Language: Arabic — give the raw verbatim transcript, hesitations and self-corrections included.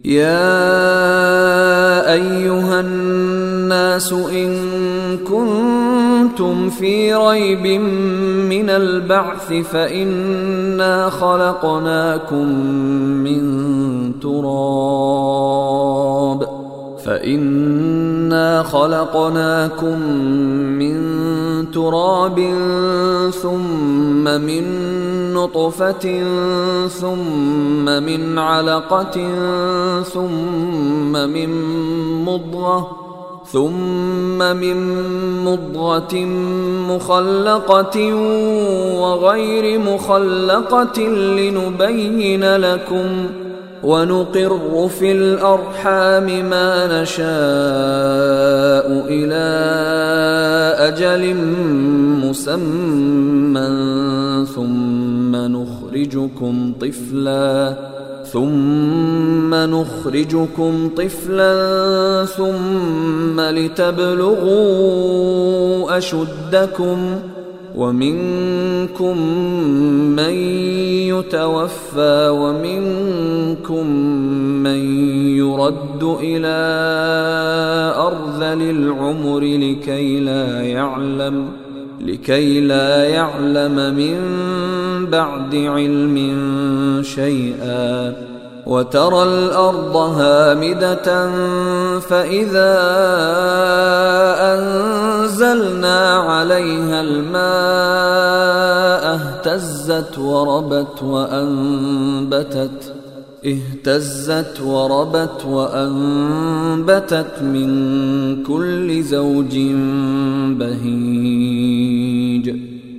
يا أيها الناس إن كنتم في ريب من البعث فإنا خلقناكم من تراب فإنا خلقناكم من تراب ثم من نطفة ثم من علقة ثم من مضغة ثم من مضغة مخلقة وغير مخلقة لنبين لكم ونقر في الأرحام ما نشاء إلى أجل مسمى ثم نخرجكم طفلا ثم نخرجكم طفلا ثم لتبلغوا أشدكم ومنكم من يتوفى ومنكم من يرد إلى أرذل العمر لكي لا يعلم لكي لا يعلم من بعد علم شيئا وترى الأرض هامدة فإذا أنزلنا عليها الماء اهتزت وربت وأنبتت اهتزت وربت وأنبتت من كل زوج بهيج